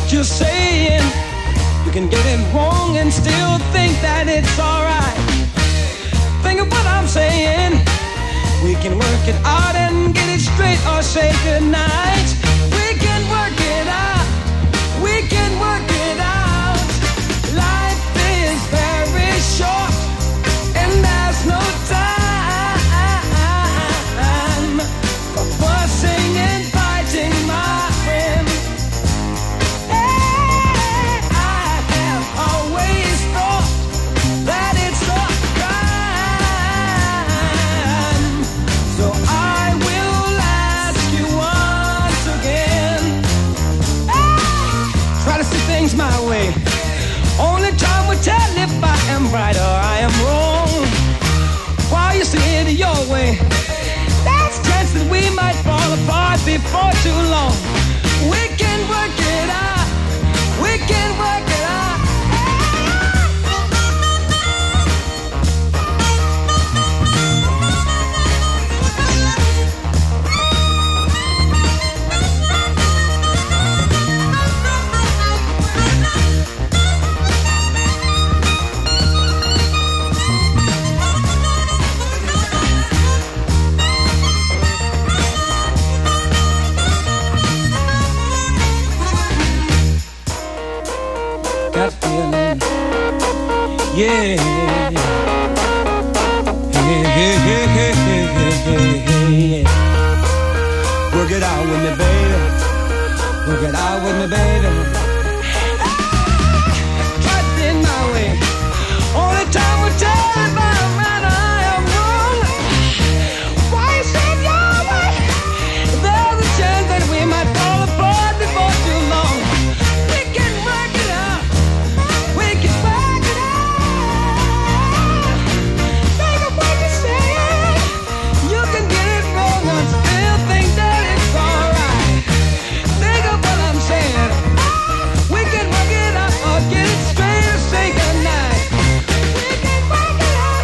what you're saying. You can get it wrong and still think that it's alright. Think of what I'm saying. We can work it out and get it straight or say goodnight. We can work it out. We can work it out. Life is very short and there's no time for fussing and fighting, my friend. Hey, I have always thought that it's a crime. So I will ask you once again. Hey, try to see things my way. Only time will tell if I am right or I am wrong. While you see it your way, there's a chance that we might fall apart before too long. We can work it out. We can work it out. Got feeling, yeah. Work it out with me, baby. Work it out with me, baby. Try it in my way. Only time will tell if I'm right or I am wrong. Why you say it your way? There's a chance that we might fall apart before too long. We can work it out. We can work it out. Think of what you're saying. You can get it wrong and still think that it's alright. Think of what I'm saying. We can work it out or get it straight or say goodnight. We can work it out.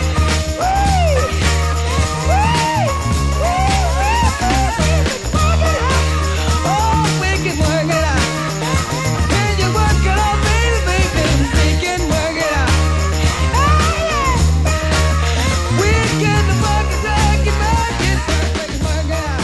Oh, we can work it out. Can you work it out, baby, baby? We can work it out. We can work it out, we can work it out.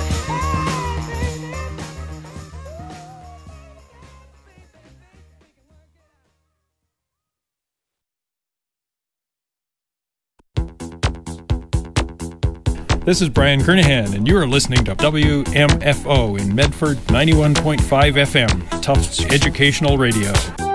This is Brian Kernahan, and you are listening to WMFO in Medford 91.5 FM, Tufts Educational Radio.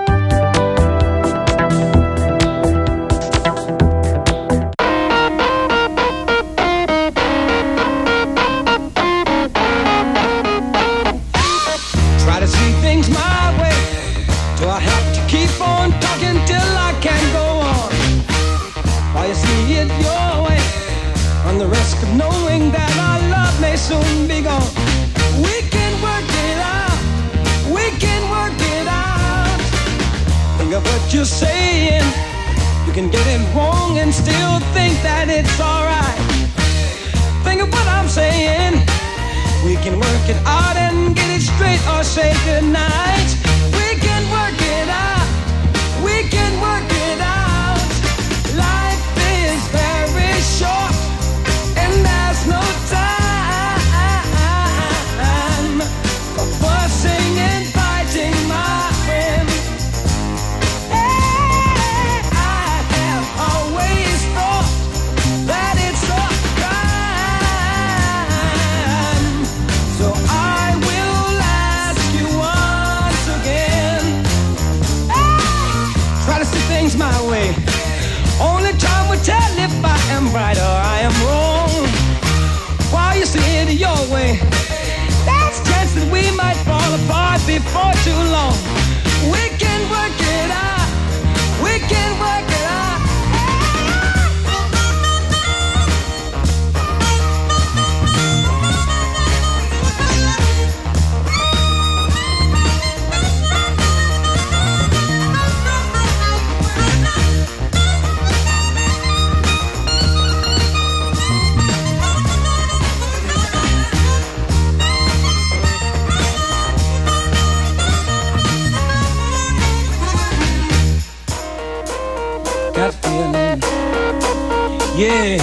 Try to see things my way. Do I have to keep on talking till I can't go on? While you see it your way, on the risk of knowing that our love may soon be gone. We can work it out. We can work it out. Think of what you're saying. You can get it wrong and still think that it's alright. Think of what I'm saying. We can work it out and get it straight or say goodnight. We can work it out. We can work it out. Life is very short and there's no time for fussing and fighting, my friend. Hey, I have always thought that it's a crime. So I will ask you once again. Try to see things my way. Only time will tell if I am right or I am wrong. While you see it your way, there's a chance that we might fall apart before too long. We can work it out. We can work it out. yeah.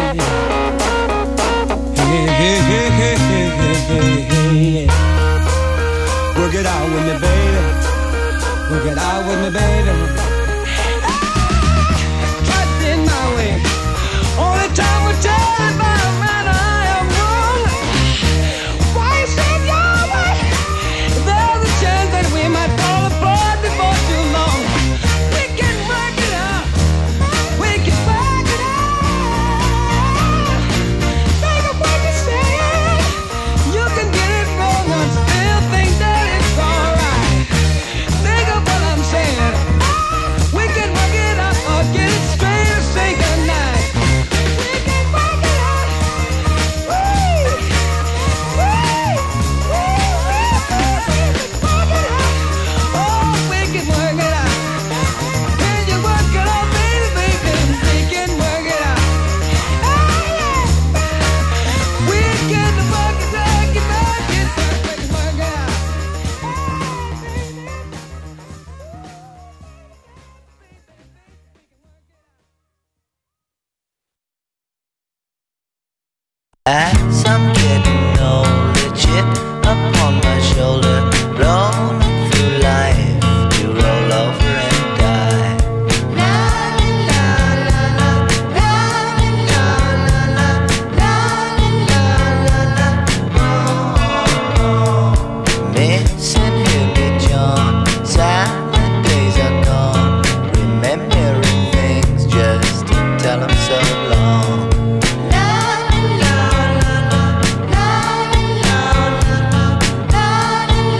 Hey, hey, hey, hey, hey, hey, hey. Work it out with me, baby. Work it out with me, baby. Right in my way. Only time will tell if I'm right or I am wrong. Why you said your way? There's a chance that we might fall apart before too long. We can work it out. We can work it out. Think of what you're saying. You can get it wrong and still think that it's alright. Think of what I'm saying. We can work it out or get it straight or say goodnight. We can work it out. Woo! Woo! Woo! We can work it out. Oh, we can work it out. Can you work it out, baby, baby? We can work it out. Oh, yeah. We can work it out. We can work it out. As I'm getting older, chip upon my shoulder, blown through life to roll over and die. La la la la la la la la la la la la. Oh, missing Hilly John, sad days are gone, remembering things just to tell 'em so long. La la la la la la la la la.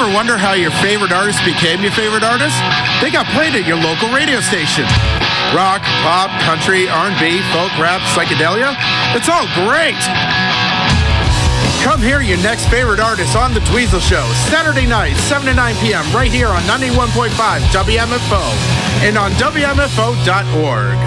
ever wonder how your favorite artist became your favorite artist? They got played at your local radio station. Rock, pop, country, R&B, folk, rap, psychedelia. It's all great. Come hear your next favorite artist on The Dweezil Show, Saturday night, 7 to 9 p.m. right here on 91.5 WMFO and on WMFO.org.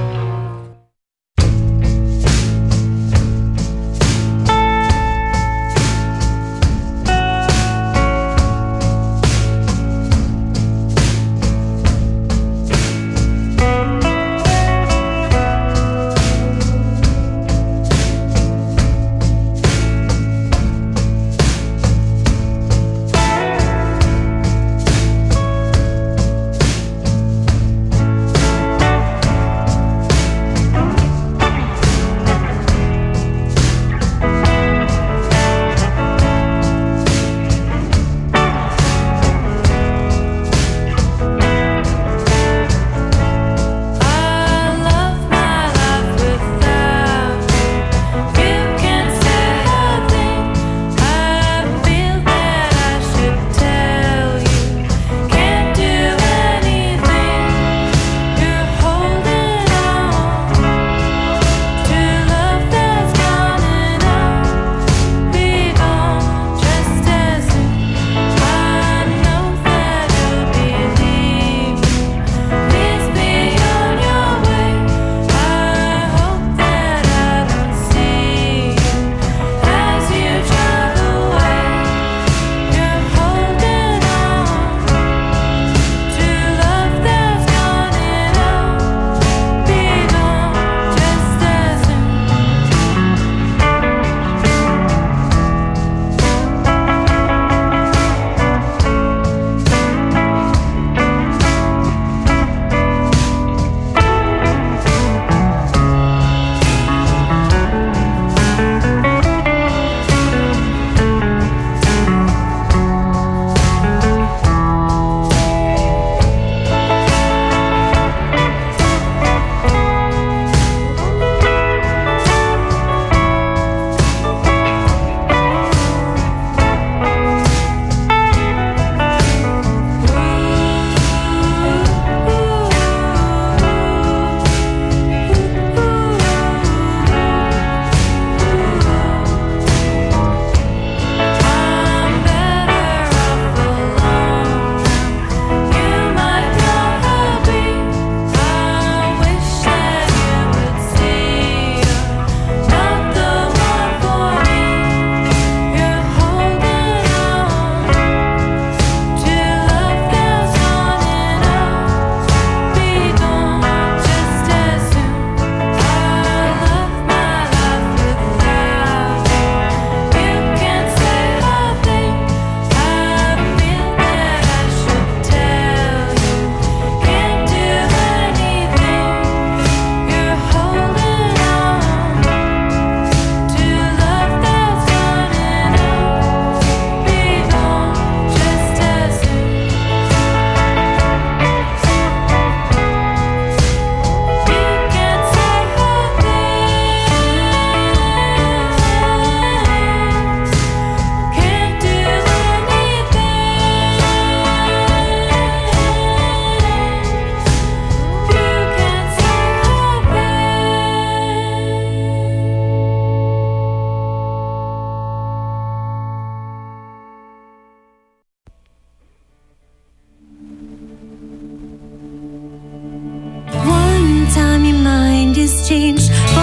changed for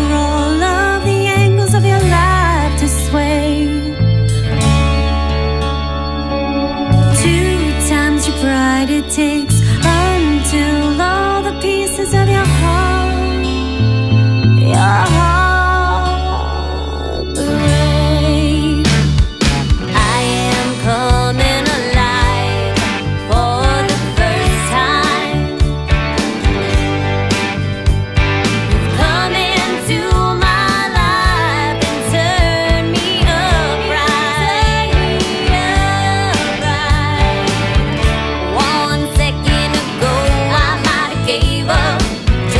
all of the angles of your life to sway. 2 times your pride it takes until all the pieces of your heart break. I am coming alive for the first time. You've come into my life and turned me upright. 1 second ago I might have gave up.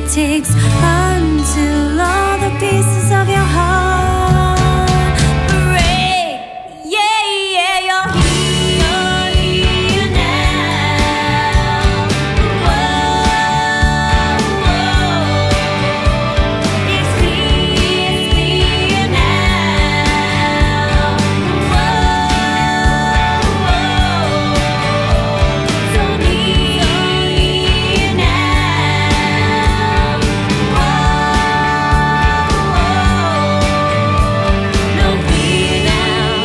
it takes until all the pieces of your heart break. Yeah, yeah, you're here now. Whoa, whoa. It's clear now. Whoa, whoa. So near now. No fear now,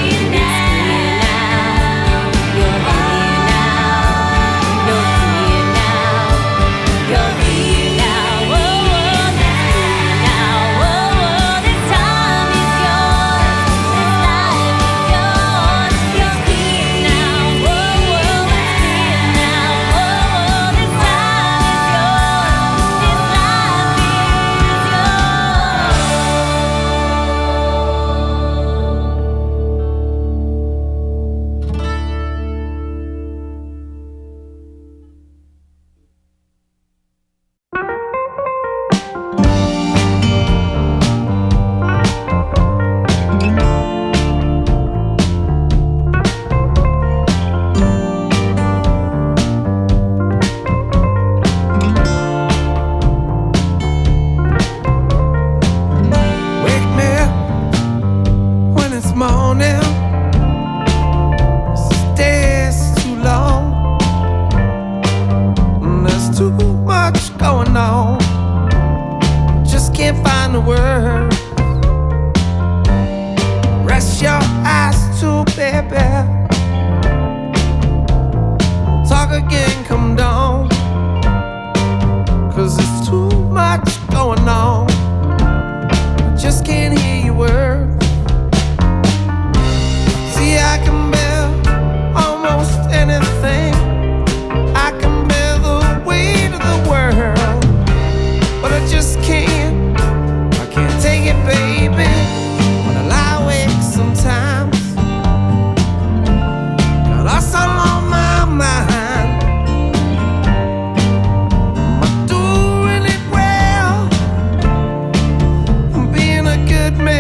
you're here now. No fear now, you're here now. Whoa, that's clear now. Whoa, this time is yours, this life is yours. You're here now. Whoa, it's clear now. Whoa, this time is yours, this life is Wake me up when it's morning. This day's too long. There's too much going on. Just can't find the word. Rest your eyes too, baby. Talk again, come down. 'Cause there's too much going on. Just can't hear your words. See, I can bear almost anything. I can bear the weight of the world, but I just can't. I can't take it, baby. When I lie awake sometimes, got us all on my mind. Am I doing it well? Being a good man.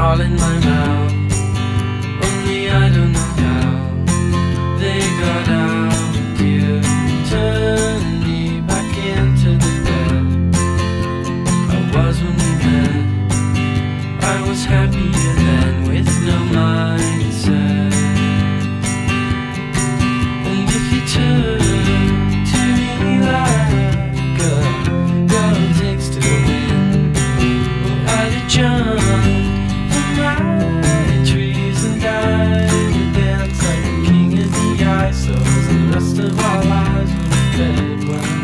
all in my mouth. Only I don't know how they got out. You turned me back into the bed I was when we met. I was happier then with no mindset. And if you turn to me like a girl takes to the wind, well, I'd have jumped from my trees and died and danced like a king of the ice. And the rest of our lives would have fed well.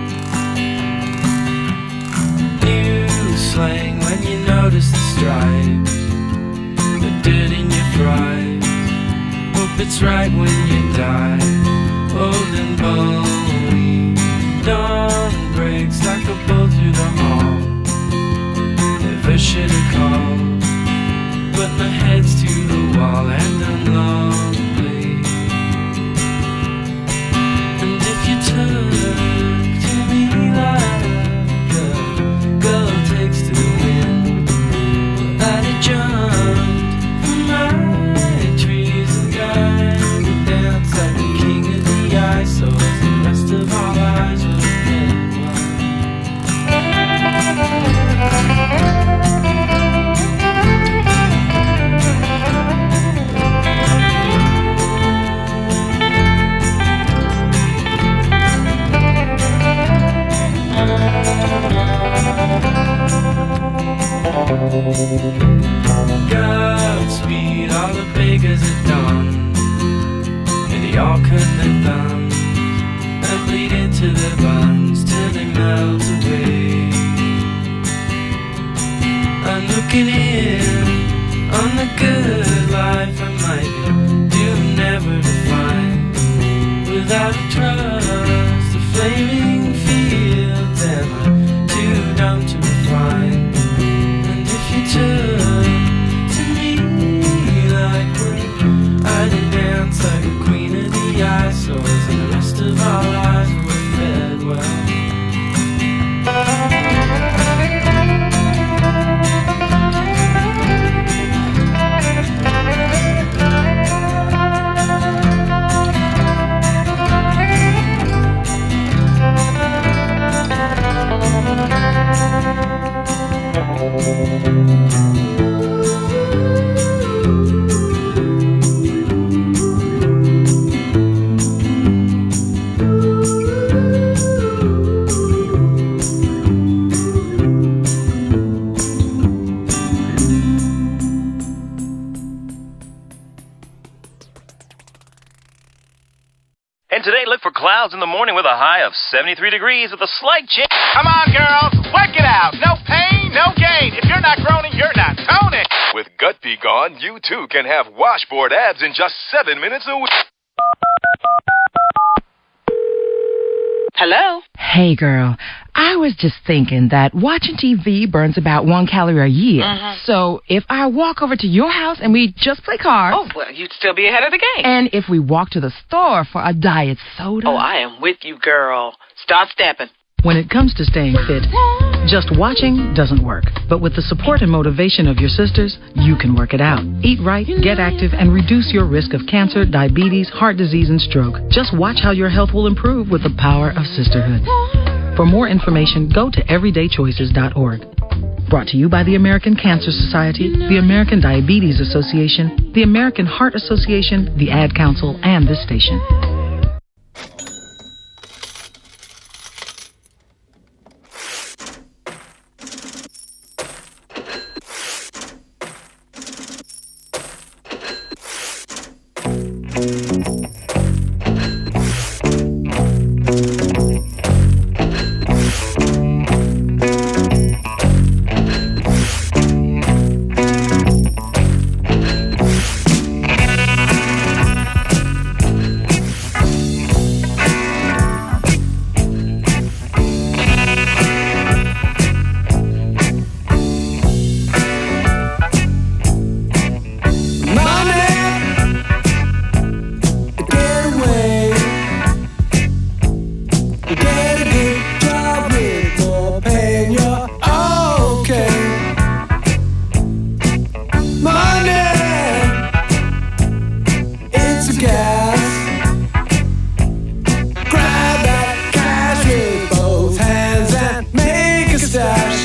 New slang when you notice the stripes, the dirt in your fries. Hope it's right when you die, old and bony. Dawn breaks like a bolt through the hall. Never should have called, but my head's to the wall and I'm lonely. And if you turn to me like a girl takes to the wind, well, I'd have jumped from my trees and died and danced like the king of the ice. So as the rest of our lives would have been well. Godspeed, all the beggars at dawn, and they all cut their thumbs and bleed into their buns till they melt away. I'm looking in on the good life I might be doomed never to find without a trust, the flaming fields and I'm too dumb to refine. And if you turn to me like one, I'd dance like a queen of the ice. So as the rest of our lives were fed well. And today, look for clouds in the morning with a high of 73 degrees with a slight chance. Come on, girls, work it out. No pain, no gain. If you're not groaning, you're not toning. With Gut Be Gone, you too can have washboard abs in just 7 minutes a week. Hello? Hey, girl. I was just thinking that watching TV burns about 1 calorie a year. So if I walk over to your house and we just play cards... Oh, well, you'd still be ahead of the game. And if we walk to the store for a diet soda... Oh, I am with you, girl. Start stepping. When it comes to staying fit, just watching doesn't work. But with the support and motivation of your sisters, you can work it out. Eat right, get active, and reduce your risk of cancer, diabetes, heart disease, and stroke. Just watch how your health will improve with the power of sisterhood. For more information, go to everydaychoices.org. Brought to you by the American Cancer Society, the American Diabetes Association, the American Heart Association, the Ad Council, and this station. stash.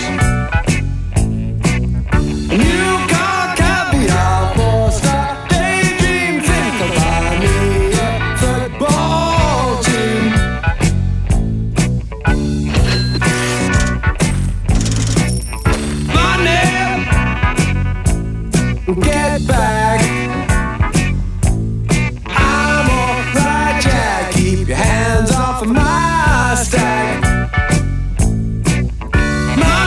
New car caviar for start. Daydream, think about me a football team. Money, get back. I'm alright, Jack. Keep your hands off of my stack. My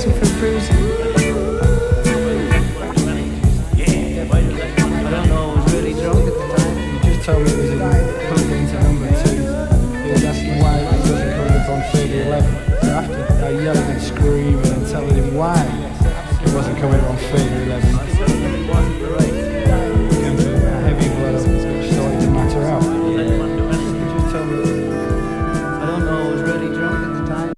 taxi for cruising. I don't know, I was really drunk at the time. He just told me it was plugged into number 2. He was asking why it wasn't coming up on figure 11. So after I yelled and screaming and telling him why it wasn't coming up on figure 11, it came to a heavy blow, started to matter out. He just told me, I don't know, I was really drunk at the time.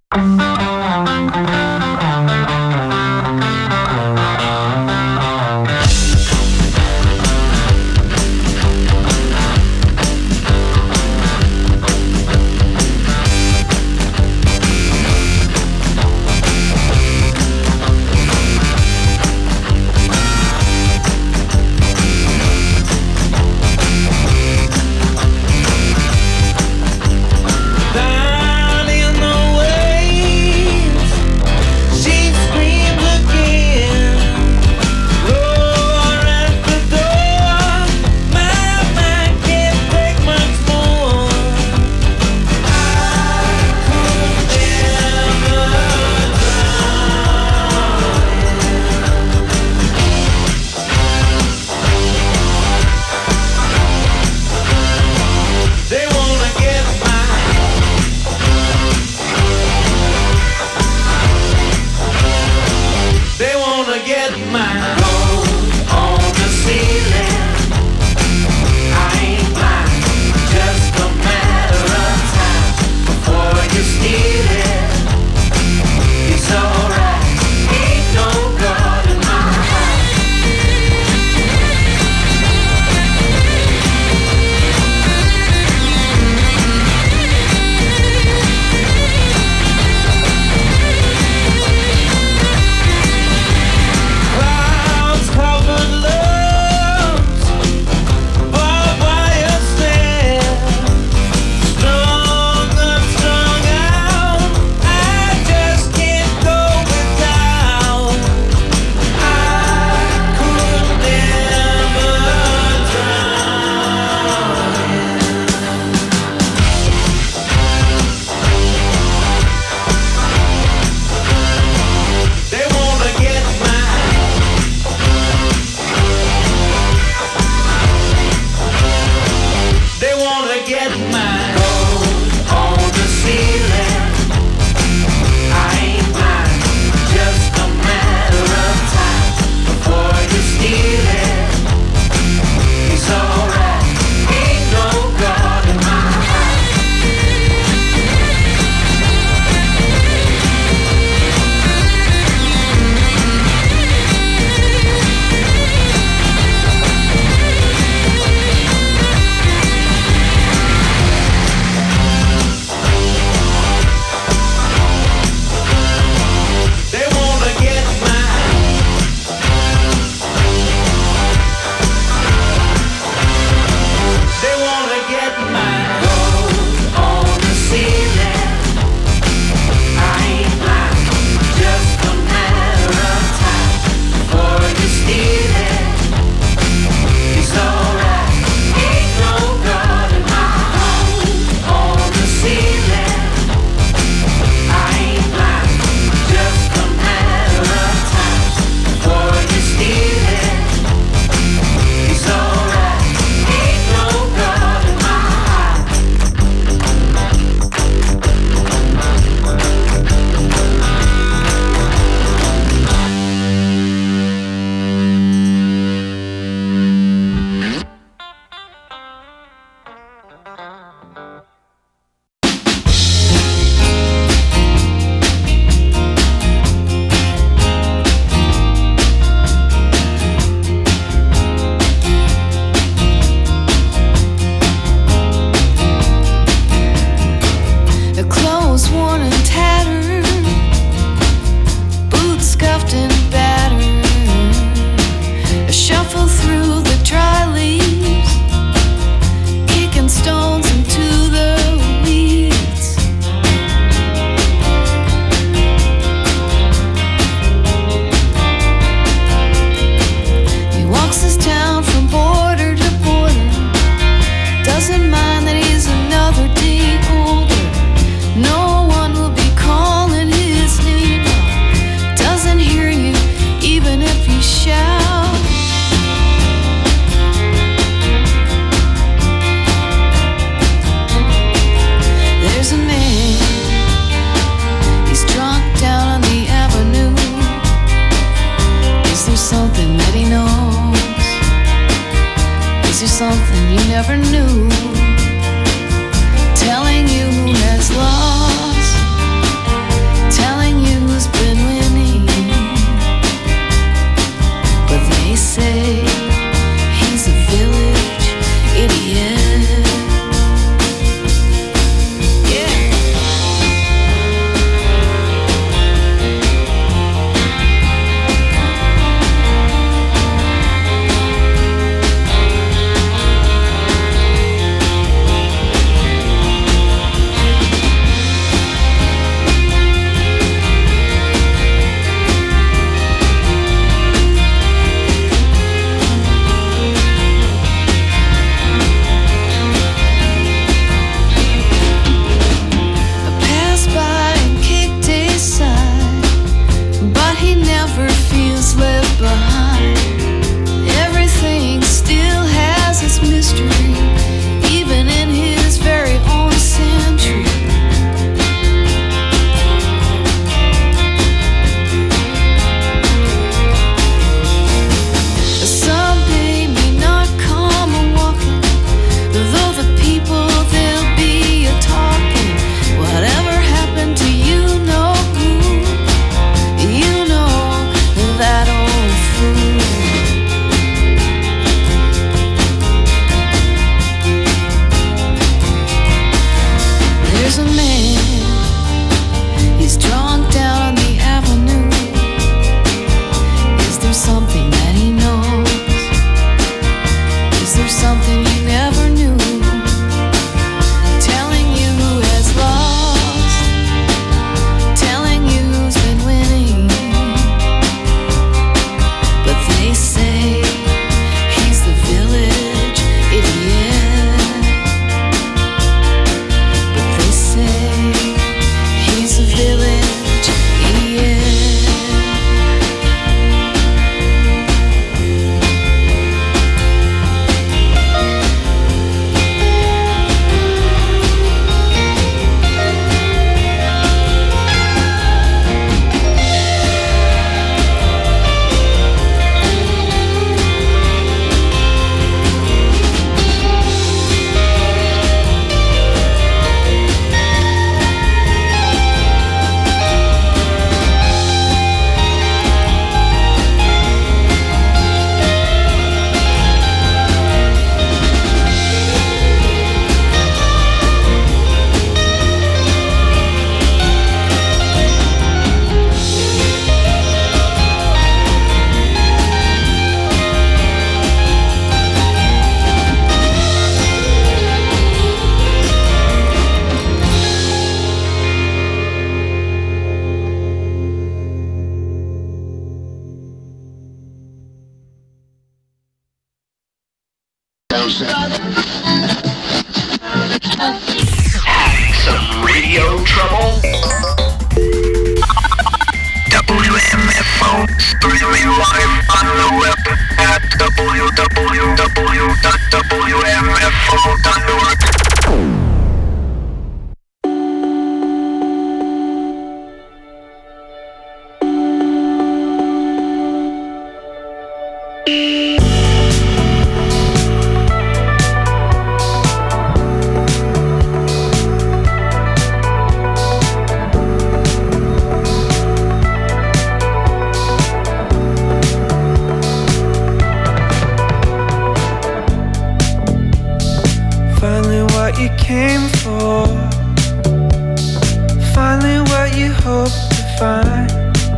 never knew. Telling you who has lost, telling you who's been winning. But they say he's a village idiot. Some radio trouble? WMFO, streaming live on the web at www.wmfo.org. You came for, finally what you hoped to find.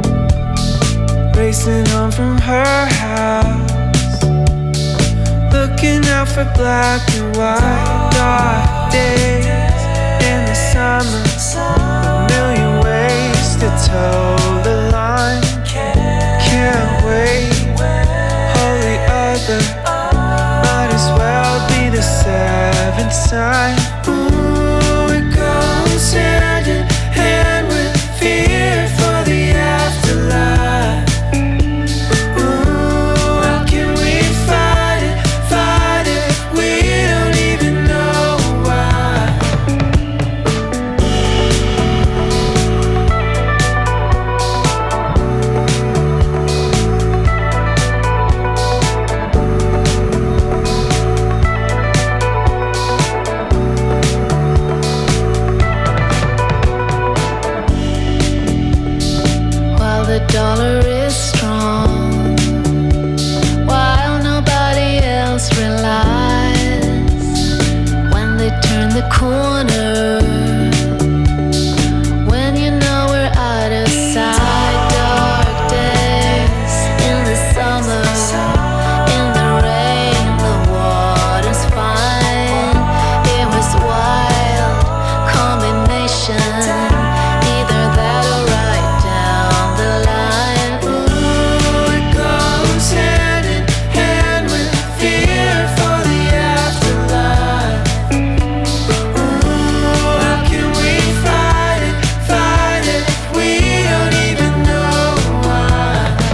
Racing home from her house, looking out for black and white. Dark days in the summer, a million ways to toe the line. Can't wait, holy other, might as well be the seventh sign. Ooh, it goes hand in hand with fear for the afterlife. Ooh, how can we fight it if we don't even know why? the corner when you know we're out of sight. Dark days in the summer, in the rain, the water's fine. It was wild combination, either that or right down the line. Ooh, it goes hand in hand with fear for the afterlife. Ooh, how can we fight it if we don't even know why?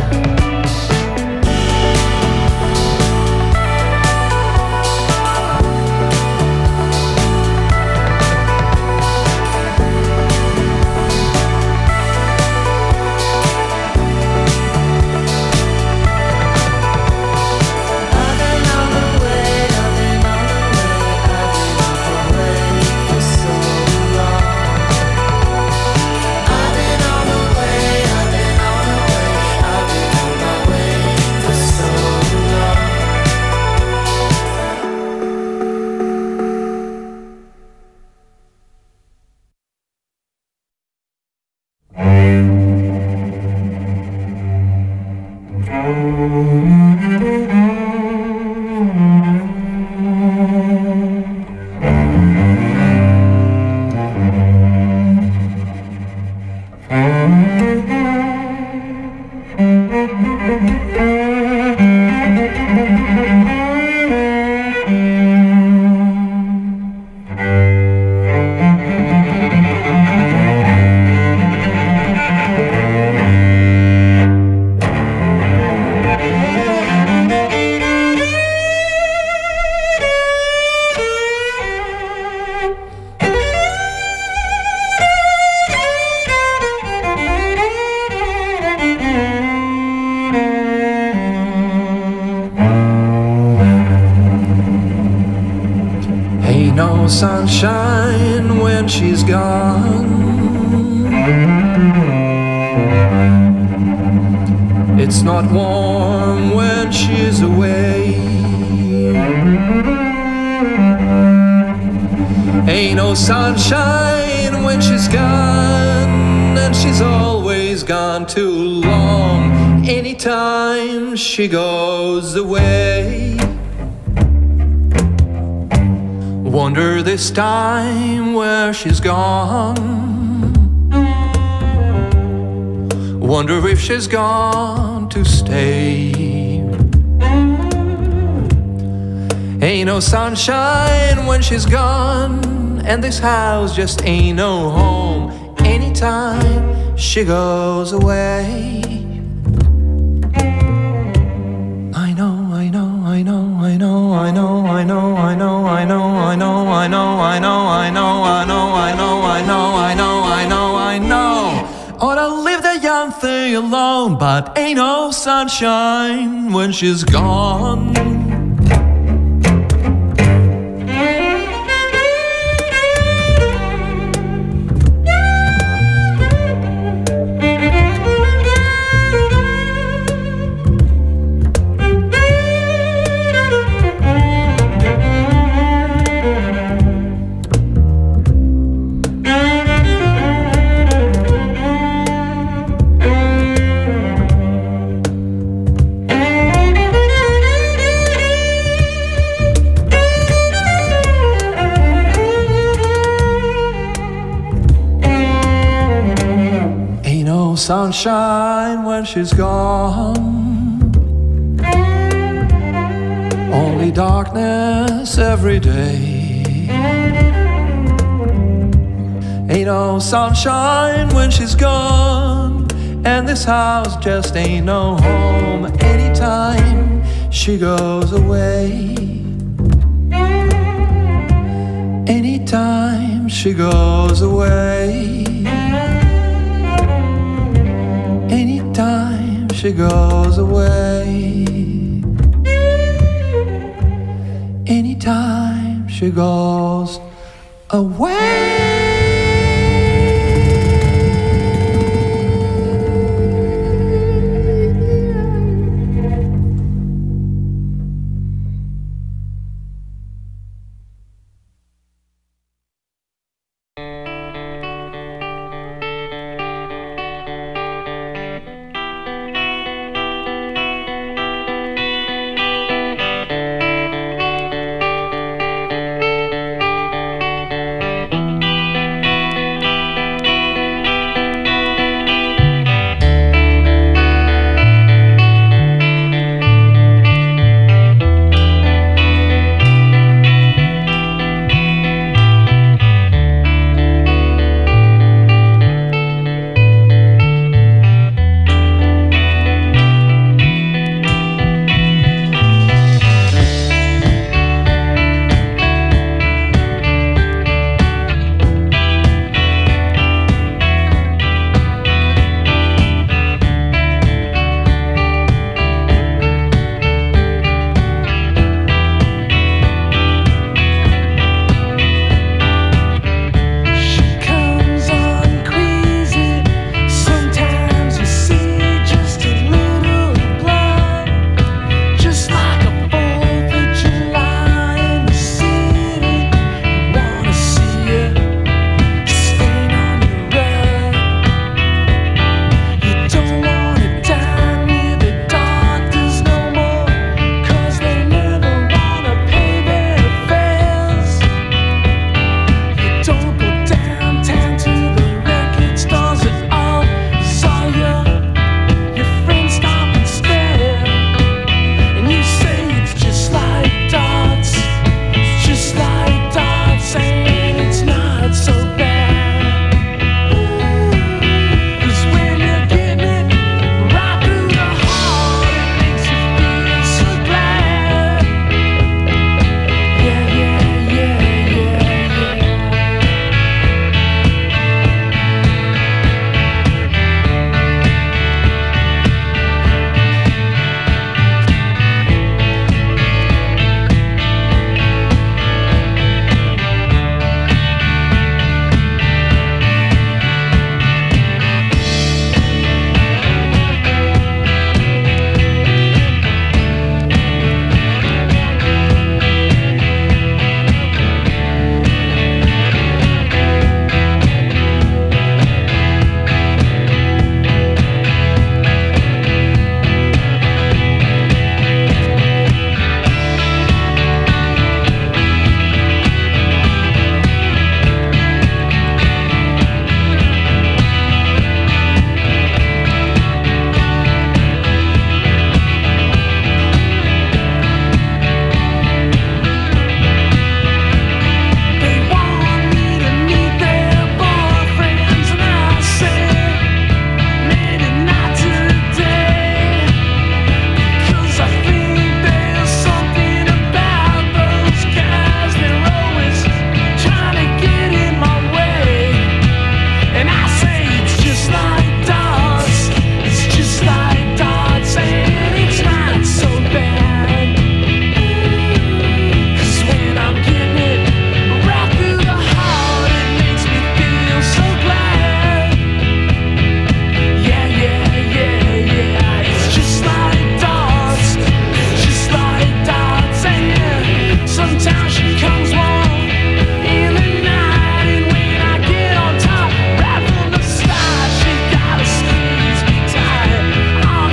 I've been on the way, I've been on the way for so long. I've been on the way, I've been on the way, I've been on my way for so long. Ain't no sunshine when she's gone. It's not warm when she's away. Ain't no sunshine when she's gone, and she's always gone too long. Anytime she goes away. Wonder this time where she's gone. Wonder if she's gone to stay. Ain't no sunshine when she's gone, and this house just ain't no home. Anytime she goes away. I know, I know, I know, I know, I know, I know, I know, I know, I know, I know, I know, I know, I know, I know, I know, I know, I know, I know. Ought to leave the young thing alone, but ain't no sunshine when she's gone. Sunshine when she's gone, only darkness every day. Ain't no sunshine when she's gone, and this house just ain't no home. Anytime she goes away. Anytime she goes away. Anytime she goes away. Anytime she goes away.